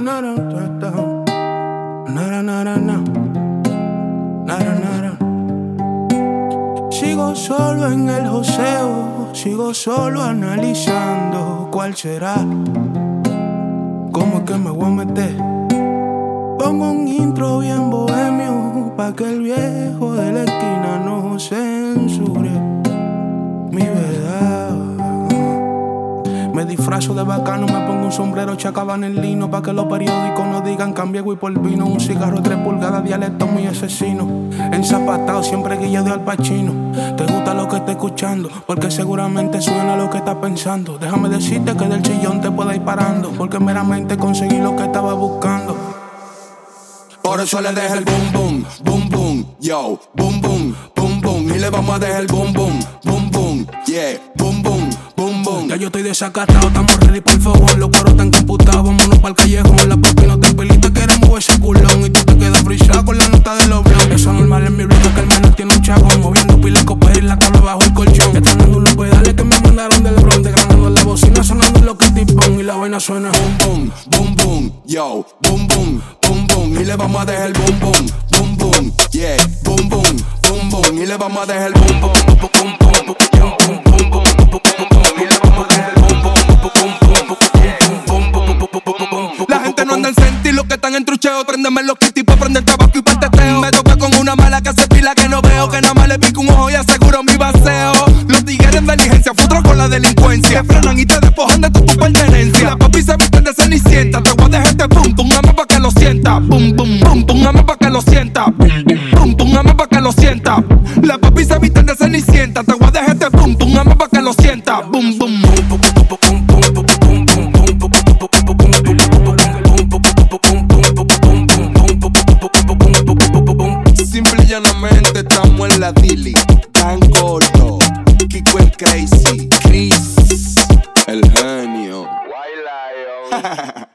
Sigo solo en el joseo, sigo solo analizando cuál será, cómo es que me voy a meter. Pongo un intro bien bohemio pa' que el viejo de la esquina no censure mi verdad. Me disfrazo de bacano, me pongo un sombrero Chacabana en lino pa' que los periódicos no digan cambie y por vino. Un cigarro de 3 pulgadas, dialecto muy asesino. Enzapatado, siempre guilla de Al Pacino. Te gusta lo que estás escuchando, porque seguramente suena lo que estás pensando. Déjame decirte que del chillón te puedo ir parando, porque meramente conseguí lo que estaba buscando. Por eso le dejé el boom boom, boom boom, yo, boom boom, boom boom. Y le vamos a dejar el boom boom, boom boom, yeah, boom boom, boom boom. Ya yo estoy desacatado, estamos ready por el fogón. Los coros están computados, vámonos pa'l callejón. La papi no te pelita, queremos ese culón. Y tú te quedas frisado con la nota de los blogs. Eso es normal en mi bloque, que el menor tiene un chabón. Moviendo pila de copper y la cama bajo el colchón. Ya están dando unos pedales que me mandaron del Bronx. Desgranando la bocina, sonando lo que tipón. Y la vaina suena boom boom, boom boom, yo, boom boom, boom boom. Y le vamos a dejar el boom boom, boom boom, yeah, boom boom, boom boom. Y le vamos a dejar el boom boom, boom boom, boom boom, boom boom, boom boom. Y le vamos a dejar el boom boom, boom boom, boom boom. La gente no anda en senti, los que están en trucheo. Préndeme los kitty pa' prender tabaco y pa' el teteo. Me toca con una mala que hace pila que no veo, que nada más le pico un ojo y aseguro mi baseo. Los tigres de diligencia futuro con la delincuencia, frenan y te despojan de tu pertenencia. La papi se visten de cenicienta, te voy a dejar este pum pum, ame pa' que lo sienta. Pum pum, pum pum, ame pa' que lo sienta. Pum pum, ame pa' que lo sienta. La papi se visten de cenicienta, te voy a dejar este pum pum, ame pa' que lo sienta. Pum pum. Simple y llanamente estamos en la Dili. Dan Gordo, Kiko el Crazy, Chris, el genio.